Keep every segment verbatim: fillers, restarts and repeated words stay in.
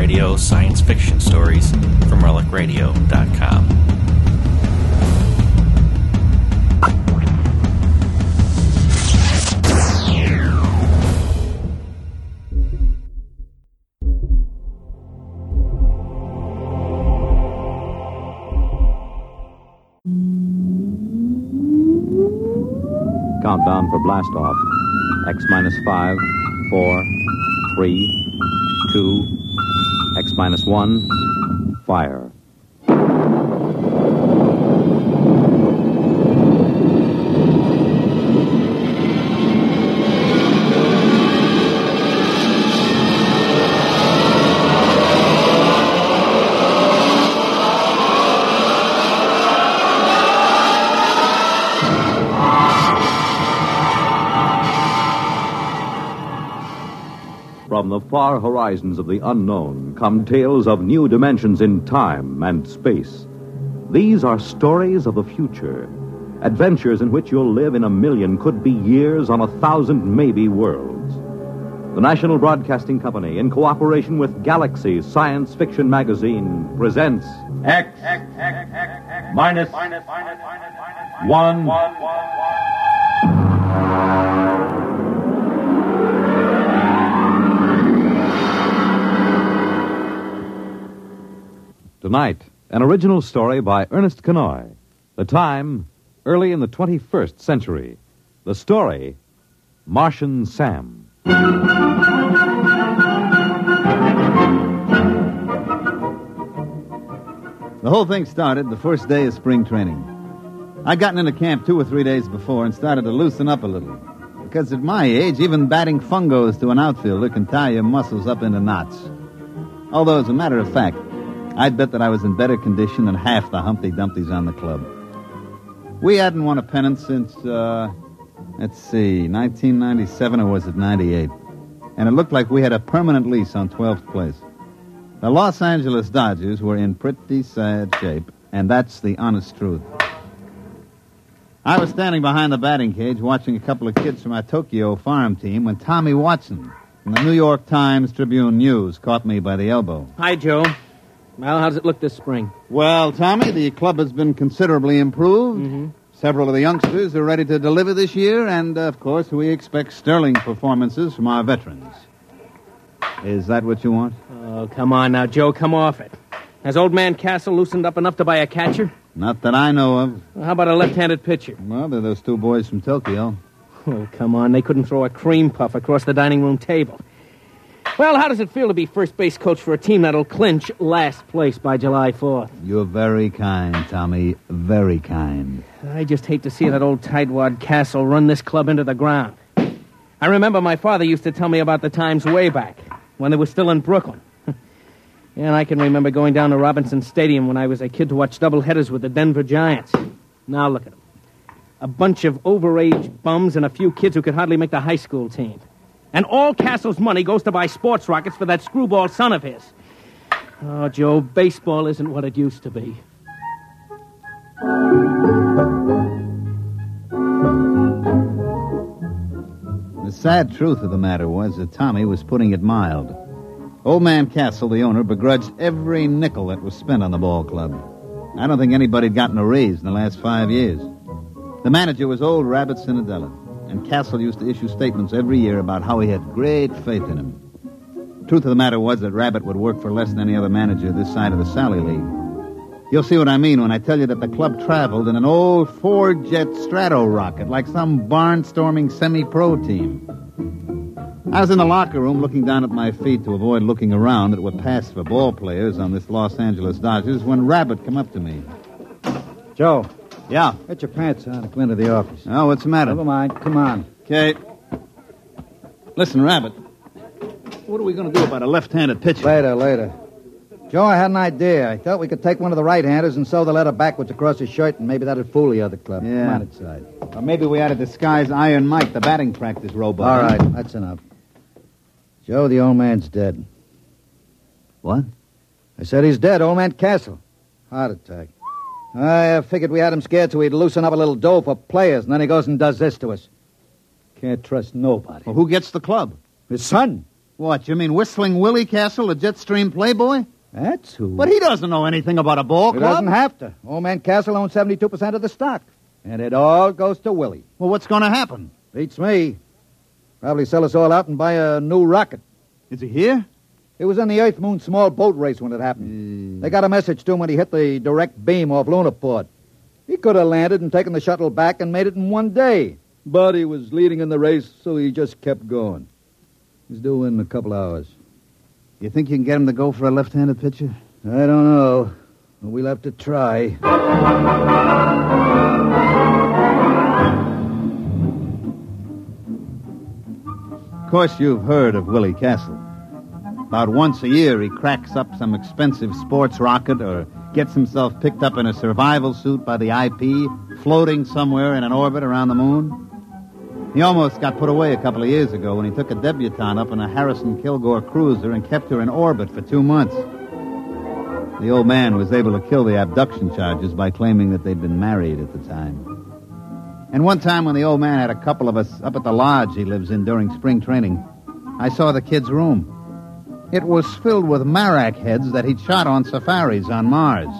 Radio science fiction stories from relic radio dot com. Countdown for blast off. X minus five, four, three, two, X minus one, fire. From the far horizons of the unknown come tales of new dimensions in time and space. These are stories of the future, adventures in which you'll live in a million, could be years, on a thousand maybe worlds. The National Broadcasting Company, in cooperation with Galaxy Science Fiction Magazine, presents X, X, X, X, X minus, minus, minus, minus, one. one, one. Tonight, an original story by Ernest Kenoy. The time, early in the twenty-first century. The story, Martian Sam. The whole thing started the first day of spring training. I'd gotten into camp two or three days before and started to loosen up a little. Because at my age, even batting fungos to an outfielder can tie your muscles up into knots. Although, as a matter of fact, I'd bet that I was in better condition than half the Humpty Dumptys on the club. We hadn't won a pennant since, uh, let's see, nineteen ninety-seven, or was it ninety-eight? And it looked like we had a permanent lease on twelfth place. The Los Angeles Dodgers were in pretty sad shape, and that's the honest truth. I was standing behind the batting cage watching a couple of kids from our Tokyo farm team when Tommy Watson from the New York Times Tribune News caught me by the elbow. Hi, Joe. Well, how does it look this spring? Well, Tommy, the club has been considerably improved. Mm-hmm. Several of the youngsters are ready to deliver this year, and, uh, of course, we expect sterling performances from our veterans. Is that what you want? Oh, come on now, Joe, come off it. Has old man Castle loosened up enough to buy a catcher? Not that I know of. Well, how about a left-handed pitcher? Well, they're those two boys from Tokyo. Oh, come on, they couldn't throw a cream puff across the dining room table. Well, how does it feel to be first base coach for a team that'll clinch last place by July fourth? You're very kind, Tommy. Very kind. I just hate to see that old tightwad Castle run this club into the ground. I remember my father used to tell me about the times way back, when they were still in Brooklyn. And I can remember going down to Robinson Stadium when I was a kid to watch doubleheaders with the Denver Giants. Now look at them. A bunch of overage bums and a few kids who could hardly make the high school team. And all Castle's money goes to buy sports rockets for that screwball son of his. Oh, Joe, baseball isn't what it used to be. The sad truth of the matter was that Tommy was putting it mild. Old man Castle, the owner, begrudged every nickel that was spent on the ball club. I don't think anybody had gotten a raise in the last five years. The manager was old Rabbit Cinderella. And Castle used to issue statements every year about how he had great faith in him. Truth of the matter was that Rabbit would work for less than any other manager this side of the Sally League. You'll see what I mean when I tell you that the club traveled in an old four-jet Strato rocket like some barnstorming semi-pro team. I was in the locker room looking down at my feet to avoid looking around at what passed for ball players on this Los Angeles Dodgers when Rabbit come up to me. Joe. Yeah? Get your pants on and come into the office. Oh, what's the matter? Never mind. Come on. Okay. Listen, Rabbit. What are we going to do about a left-handed pitcher? Later, later. Joe, I had an idea. I thought we could take one of the right-handers and sew the letter backwards across his shirt, and maybe that'd fool the other club. Yeah. Come on inside. Or maybe we ought to disguise Iron Mike, the batting practice robot. All right, that's enough. Joe, the old man's dead. What? I said he's dead, old man Castle. Heart attack. I figured we had him scared so he'd loosen up a little dough for players, and then he goes and does this to us. Can't trust nobody. Well, who gets the club? His son. What, you mean Whistling Willie Castle, the Jetstream playboy? That's who. But he doesn't know anything about a ball He club. doesn't have to. Old man Castle owns seventy-two percent of the stock. And it all goes to Willie. Well, what's going to happen? Beats me. Probably sell us all out and buy a new rocket. Is he here? It was in the Earth Moon small boat race when it happened. Mm. They got a message to him when he hit the direct beam off Lunaport. He could have landed and taken the shuttle back and made it in one day. But he was leading in the race, so he just kept going. He's due in a couple hours. You think you can get him to go for a left-handed pitcher? I don't know. We'll have to try. Of course, you've heard of Willie Castle. About once a year, he cracks up some expensive sports rocket or gets himself picked up in a survival suit by the I P, floating somewhere in an orbit around the moon. He almost got put away a couple of years ago when he took a debutante up in a Harrison Kilgore cruiser and kept her in orbit for two months. The old man was able to kill the abduction charges by claiming that they'd been married at the time. And one time when the old man had a couple of us up at the lodge he lives in during spring training, I saw the kid's room. It was filled with marak heads that he'd shot on safaris on Mars.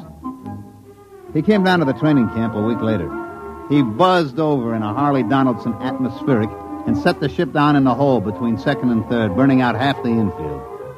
He came down to the training camp a week later. He buzzed over in a Harley Donaldson atmospheric and set the ship down in the hole between second and third, burning out half the infield.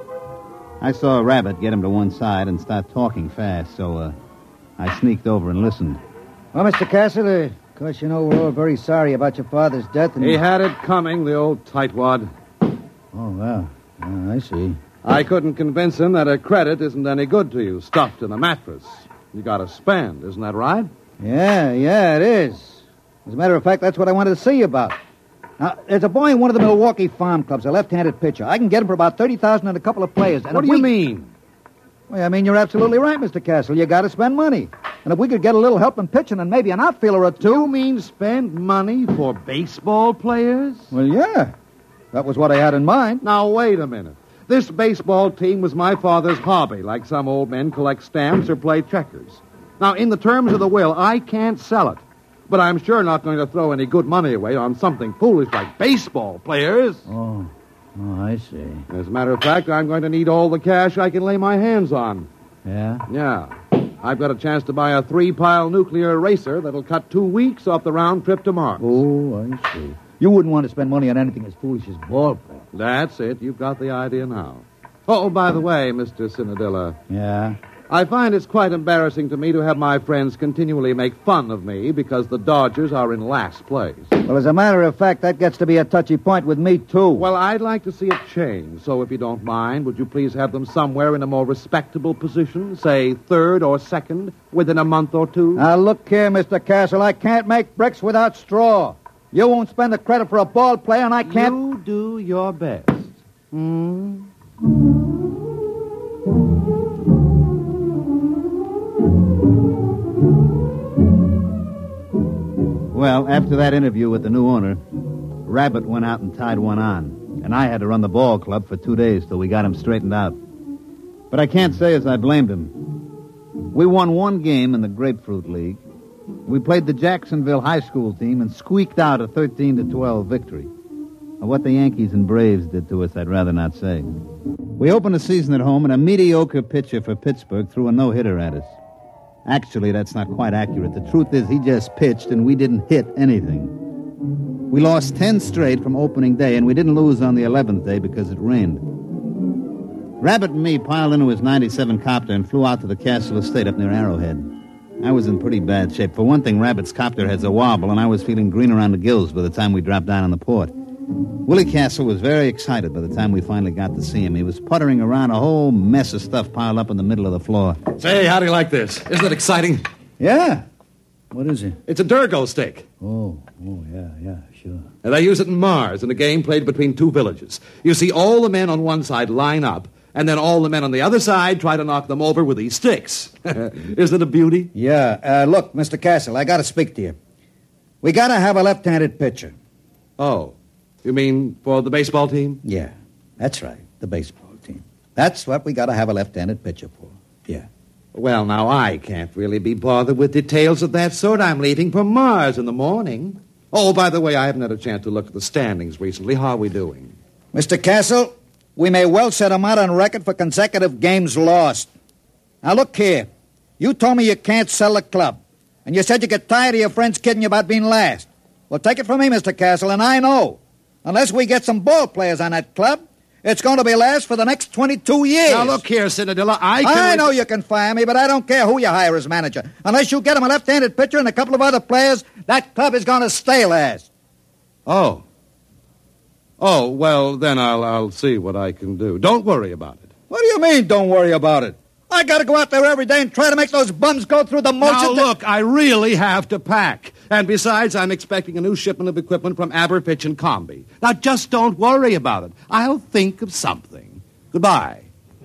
I saw a rabbit get him to one side and start talking fast, so uh, I sneaked over and listened. Well, Mister Castle, uh, of course, you know we're all very sorry about your father's death. And He had it coming, the old tightwad. Oh, well, uh, I see. I couldn't convince him that a credit isn't any good to you, stuffed in a mattress. You got to spend, isn't that right? Yeah, yeah, it is. As a matter of fact, that's what I wanted to see you about. Now, there's a boy in one of the Milwaukee farm clubs, a left-handed pitcher. I can get him for about thirty thousand dollars and a couple of players. And what if do you we... mean? Well, I mean, you're absolutely right, Mister Castle. You got to spend money. And if we could get a little help in pitching and maybe an outfielder or two... You mean spend money for baseball players? Well, yeah. That was what I had in mind. Now, wait a minute. This baseball team was my father's hobby, like some old men collect stamps or play checkers. Now, in the terms of the will, I can't sell it. But I'm sure not going to throw any good money away on something foolish like baseball players. Oh, oh, I see. As a matter of fact, I'm going to need all the cash I can lay my hands on. Yeah? Yeah. I've got a chance to buy a three-pile nuclear racer that'll cut two weeks off the round trip to Mars. Oh, I see. You wouldn't want to spend money on anything as foolish as ball play. That's it. You've got the idea now. Oh, by the way, Mister Cinadilla. Yeah? I find it's quite embarrassing to me to have my friends continually make fun of me because the Dodgers are in last place. Well, as a matter of fact, that gets to be a touchy point with me, too. Well, I'd like to see it change, so if you don't mind, would you please have them somewhere in a more respectable position, say third or second, within a month or two? Now, look here, Mister Castle, I can't make bricks without straw. You won't spend the credit for a ball player, and I can't... You do your best. Hmm? Well, after that interview with the new owner, Rabbit went out and tied one on, and I had to run the ball club for two days till we got him straightened out. But I can't say as I blamed him. We won one game in the Grapefruit League. We played the Jacksonville high school team and squeaked out a thirteen to twelve victory. What the Yankees and Braves did to us, I'd rather not say. We opened the season at home, and a mediocre pitcher for Pittsburgh threw a no-hitter at us. Actually, that's not quite accurate. The truth is he just pitched, and we didn't hit anything. We lost ten straight from opening day, and we didn't lose on the eleventh day because it rained. Rabbit and me piled into his ninety-seven copter and flew out to the Castle Estate up near Arrowhead. I was in pretty bad shape. For one thing, Rabbit's copter has a wobble, and I was feeling green around the gills by the time we dropped down on the port. Willie Castle was very excited by the time we finally got to see him. He was puttering around a whole mess of stuff piled up in the middle of the floor. Say, how do you like this? Isn't it exciting? Yeah. What is it? It's a Durgo stick. Oh, oh, yeah, yeah, sure. And they use it in Mars in a game played between two villages. You see all the men on one side line up, and then all the men on the other side try to knock them over with these sticks. Isn't it a beauty? Yeah. Uh, look, Mister Castle, I got to speak to you. We got to have a left-handed pitcher. Oh. You mean for the baseball team? Yeah, that's right, the baseball team. That's what we got to have a left-handed pitcher for. Yeah. Well, now, I can't really be bothered with details of that sort. I'm leaving for Mars in the morning. Oh, by the way, I haven't had a chance to look at the standings recently. How are we doing? Mister Castle, we may well set him out on record for consecutive games lost. Now, look here. You told me you can't sell the club, and you said you get tired of your friends kidding you about being last. Well, take it from me, Mister Castle, and I know. Unless we get some ball players on that club, it's going to be last for the next twenty-two years. Now, look here, Cinderella, I can... I know you can fire me, but I don't care who you hire as manager. Unless you get him a left-handed pitcher and a couple of other players, that club is going to stay last. Oh. Oh, well, then I'll, I'll see what I can do. Don't worry about it. What do you mean, don't worry about it? I got to go out there every day and try to make those bums go through the motions. Now, look, I really have to pack. And besides, I'm expecting a new shipment of equipment from Aberfitch and Comby. Now, just don't worry about it. I'll think of something. Goodbye.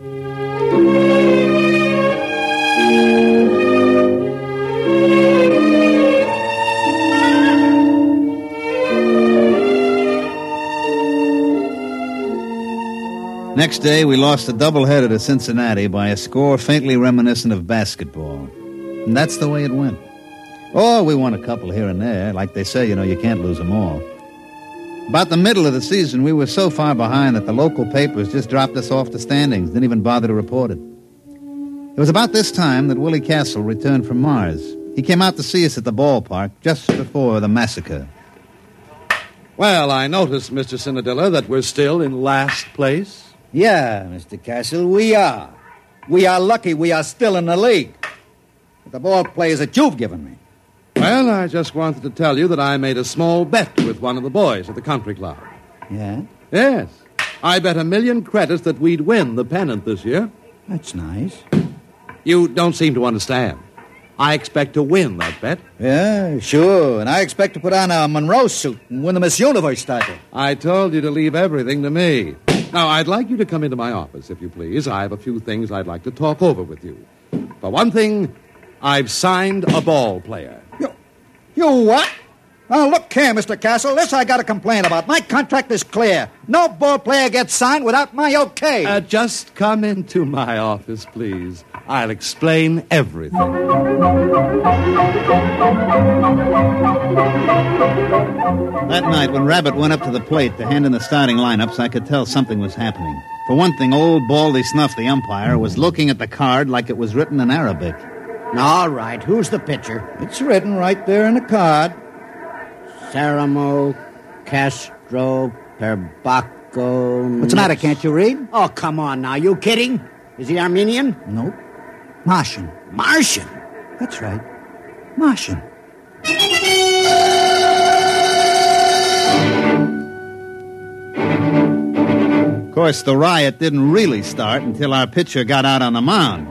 Next day, we lost a doubleheader to Cincinnati by a score faintly reminiscent of basketball. And that's the way it went. Oh, we won a couple here and there. Like they say, you know, you can't lose them all. About the middle of the season, we were so far behind that the local papers just dropped us off the standings, didn't even bother to report it. It was about this time that Willie Castle returned from Mars. He came out to see us at the ballpark just before the massacre. Well, I noticed, Mister Cinderella, that we're still in last place. Yeah, Mister Castle, we are. We are lucky we are still in the league. With the ball players that you've given me. Well, I just wanted to tell you that I made a small bet with one of the boys at the country club. Yeah? Yes. I bet a million credits that we'd win the pennant this year. That's nice. You don't seem to understand. I expect to win that bet. Yeah, sure. And I expect to put on a Monroe suit and win the Miss Universe title. I told you to leave everything to me. Now, I'd like you to come into my office, if you please. I have a few things I'd like to talk over with you. For one thing, I've signed a ball player. You, you what? Oh, look here, Mister Castle. This I got to complain about. My contract is clear. No ball player gets signed without my okay. Uh, just come into my office, please. I'll explain everything. That night, when Rabbit went up to the plate to hand in the starting lineups, I could tell something was happening. For one thing, old Baldy Snuff, the umpire, was looking at the card like it was written in Arabic. All right, who's the pitcher? It's written right there in the card. Saramo Castro Perbaco... What's the matter, can't you read? Oh, come on now, you kidding? Is he Armenian? Nope. Martian. Martian? That's right. Martian. Of course, the riot didn't really start until our pitcher got out on the mound.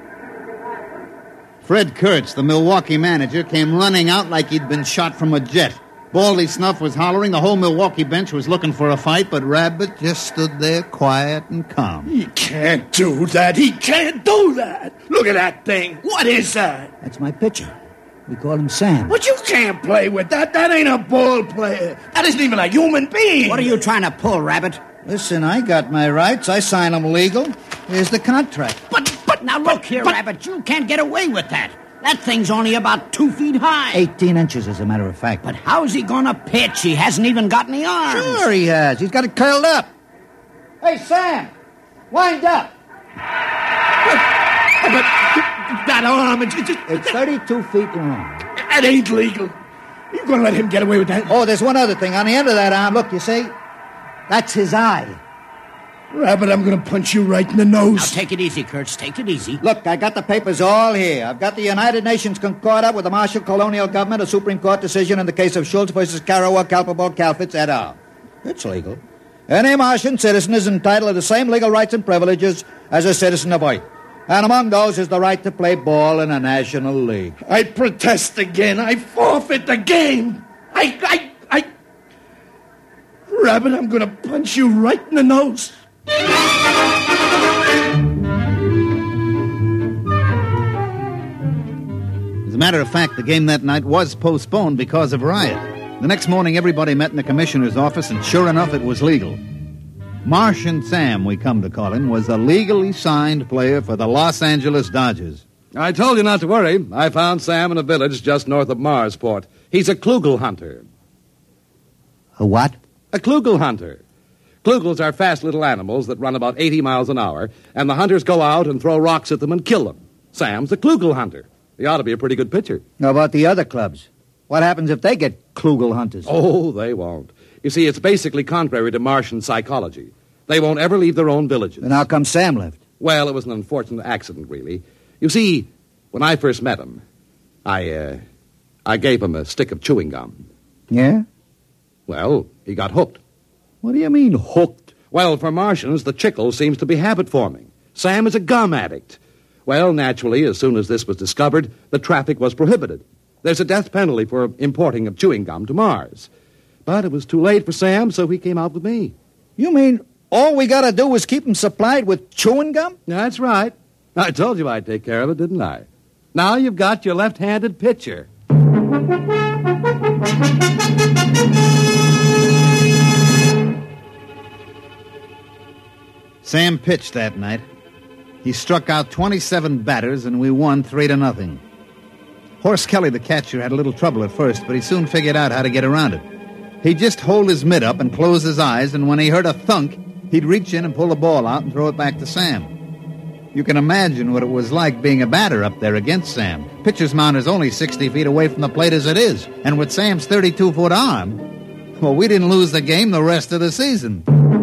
Fred Kurtz, the Milwaukee manager, came running out like he'd been shot from a jet. Baldy Snuff was hollering. The whole Milwaukee bench was looking for a fight, but Rabbit just stood there quiet and calm. He can't do that. He can't do that. Look at that thing. What is that? That's my pitcher. We call him Sam. But you can't play with that. That ain't a ball player. That isn't even a human being. What are you trying to pull, Rabbit? Listen, I got my rights. I sign them legal. Here's the contract. But, but, now look here, but, Rabbit. You can't get away with that. That thing's only about two feet high. Eighteen inches, as a matter of fact. But how's he gonna pitch? He hasn't even got any arms. Sure he has. He's got it curled up. Hey, Sam, wind up. But, but that arm, it's, it's, it's thirty-two feet long. That ain't legal. You gonna let him get away with that? Oh, there's one other thing. On the end of that arm, look, you see? That's his eye. Rabbit, I'm going to punch you right in the nose. Now, take it easy, Kurtz. Take it easy. Look, I got the papers all here. I've got the United Nations Concordat with the Marshall Colonial Government, a Supreme Court decision in the case of Schultz versus Karawa, Kalpabo, Kalfitz, et al. It's legal. Any Martian citizen is entitled to the same legal rights and privileges as a citizen of Earth. And among those is the right to play ball in a national league. I protest again. I forfeit the game. I, I, I... Rabbit, I'm going to punch you right in the nose. As a matter of fact, the game that night was postponed because of riot. The next morning, everybody met in the commissioner's office, and sure enough, it was legal. Martian Sam, we come to call him, was a legally signed player for the Los Angeles Dodgers. I told you not to worry. I found Sam in a village just north of Marsport. He's a Klugel hunter. A what? A Klugel hunter. Klugels are fast little animals that run about eighty miles an hour, and the hunters go out and throw rocks at them and kill them. Sam's a Klugel hunter. He ought to be a pretty good pitcher. How about the other clubs? What happens if they get Klugel hunters? Oh, they won't. You see, it's basically contrary to Martian psychology. They won't ever leave their own villages. Then how come Sam left? Well, it was an unfortunate accident, really. You see, when I first met him, I, uh, I gave him a stick of chewing gum. Yeah? Well, he got hooked. What do you mean, hooked? Well, for Martians, the chicle seems to be habit-forming. Sam is a gum addict. Well, naturally, as soon as this was discovered, the traffic was prohibited. There's a death penalty for importing of chewing gum to Mars. But it was too late for Sam, so he came out with me. You mean all we got to do is keep him supplied with chewing gum? That's right. I told you I'd take care of it, didn't I? Now you've got your left-handed pitcher. Sam pitched that night. He struck out twenty-seven batters, and we won three to nothing. Horace Kelly, the catcher, had a little trouble at first, but he soon figured out how to get around it. He'd just hold his mitt up and close his eyes, and when he heard a thunk, he'd reach in and pull the ball out and throw it back to Sam. You can imagine what it was like being a batter up there against Sam. Pitcher's mound is only sixty feet away from the plate as it is, and with Sam's thirty-two-foot arm, well, we didn't lose the game the rest of the season.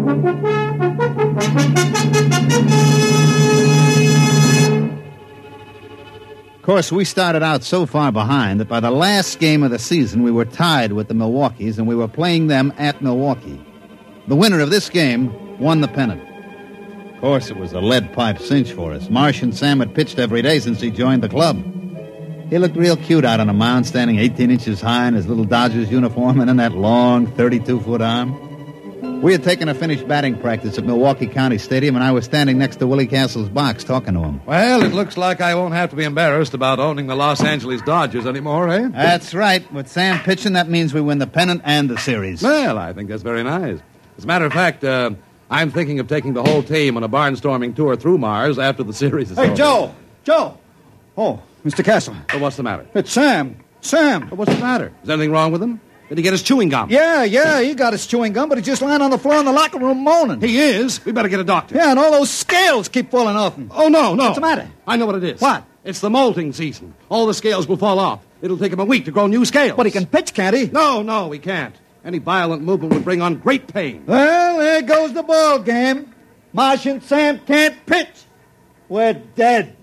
Of course, we started out so far behind that by the last game of the season, we were tied with the Milwaukees, and we were playing them at Milwaukee. The winner of this game won the pennant. Of course, it was a lead pipe cinch for us. Martian Sam had pitched every day since he joined the club. He looked real cute out on the mound, standing eighteen inches high in his little Dodgers uniform and in that long thirty-two-foot arm. We had taken a finished batting practice at Milwaukee County Stadium, and I was standing next to Willie Castle's box talking to him. Well, it looks like I won't have to be embarrassed about owning the Los Angeles Dodgers anymore, eh? That's right. With Sam pitching, that means we win the pennant and the series. Well, I think that's very nice. As a matter of fact, uh, I'm thinking of taking the whole team on a barnstorming tour through Mars after the series is hey, over. Hey, Joe! Joe! Oh, Mister Castle. Well, what's the matter? It's Sam. Sam. Well, what's the matter? Is anything wrong with him? Did he get his chewing gum? Yeah, yeah, he got his chewing gum, but he's just lying on the floor in the locker room moaning. He is? We better get a doctor. Yeah, and all those scales keep falling off him. Oh, no, no. What's the matter? I know what it is. What? It's the molting season. All the scales will fall off. It'll take him a week to grow new scales. But he can pitch, can't he? No, no, he can't. Any violent movement would bring on great pain. Well, there goes the ball game. Martian Sam can't pitch. We're dead.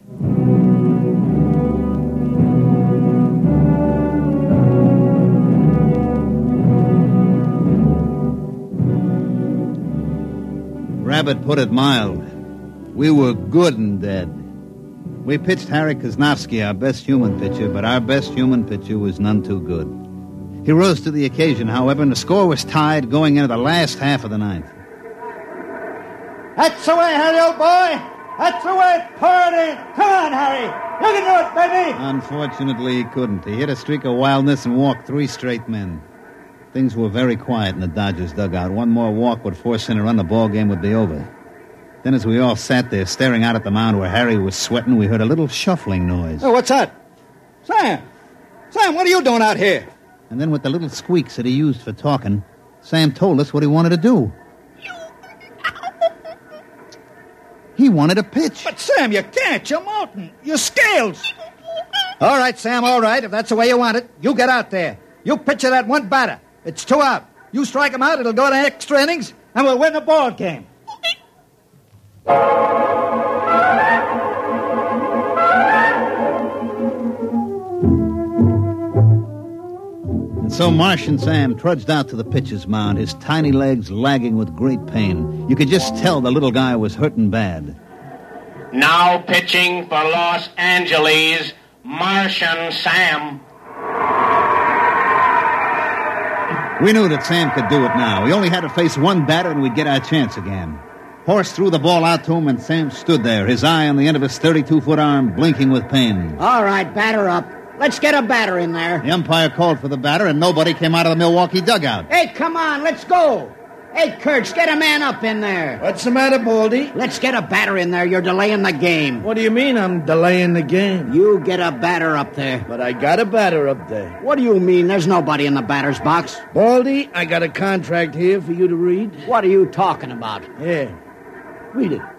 Rabbit put it mild. We were good and dead. We pitched Harry Kosnowski, our best human pitcher, but our best human pitcher was none too good. He rose to the occasion, however, and the score was tied going into the last half of the ninth. That's the way, Harry, old boy. That's the way. Pour it in. Come on, Harry. You can do it, baby. Unfortunately, he couldn't. He hit a streak of wildness and walked three straight men. Things were very quiet in the Dodgers' dugout. One more walk would force in a run, the ball game would be over. Then as we all sat there staring out at the mound where Harry was sweating, we heard a little shuffling noise. Oh, what's that? Sam! Sam, what are you doing out here? And then with the little squeaks that he used for talking, Sam told us what he wanted to do. He wanted to pitch. But, Sam, you can't. You're molten. Your scales. All right, Sam, all right. If that's the way you want it, you get out there. You pitch at that one batter. It's two out. You strike him out, it'll go to extra innings, and we'll win the ball game. And so Martian Sam trudged out to the pitcher's mound, his tiny legs lagging with great pain. You could just tell the little guy was hurting bad. Now pitching for Los Angeles, Martian Sam. We knew that Sam could do it now. We only had to face one batter and we'd get our chance again. Horace threw the ball out to him and Sam stood there, his eye on the end of his thirty-two-foot arm, blinking with pain. All right, batter up. Let's get a batter in there. The umpire called for the batter and nobody came out of the Milwaukee dugout. Hey, come on, let's go. Hey, Kurtz, get a man up in there. What's the matter, Baldy? Let's get a batter in there. You're delaying the game. What do you mean I'm delaying the game? You get a batter up there. But I got a batter up there. What do you mean? There's nobody in the batter's box. Baldy, I got a contract here for you to read. What are you talking about? Yeah. Read it.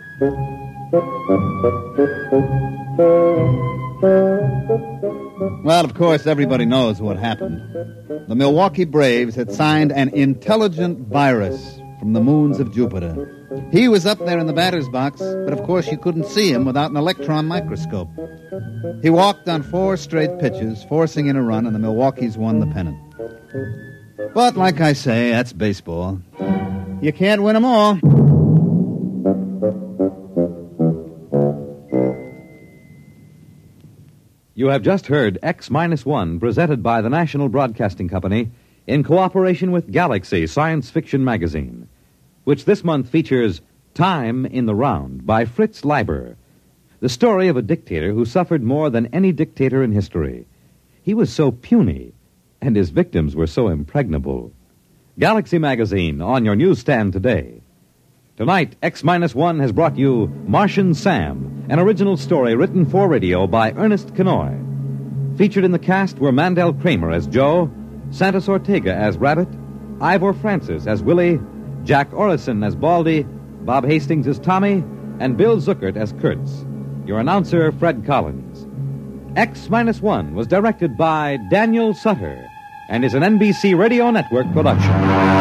Well, of course, everybody knows what happened. The Milwaukee Braves had signed an intelligent virus from the moons of Jupiter. He was up there in the batter's box, but of course you couldn't see him without an electron microscope. He walked on four straight pitches, forcing in a run, and the Milwaukees won the pennant. But like I say, that's baseball. You can't win them all. You have just heard X Minus One, presented by the National Broadcasting Company in cooperation with Galaxy Science Fiction Magazine, which this month features Time in the Round by Fritz Leiber, the story of a dictator who suffered more than any dictator in history. He was so puny, and his victims were so impregnable. Galaxy Magazine on your newsstand today. Tonight, X Minus One has brought you Martian Sam, an original story written for radio by Ernest Kenoy. Featured in the cast were Mandel Kramer as Joe, Santos Ortega as Rabbit, Ivor Francis as Willie, Jack Orrison as Baldy, Bob Hastings as Tommy, and Bill Zuckert as Kurtz. Your announcer, Fred Collins. X Minus One was directed by Daniel Sutter and is an N B C Radio Network production.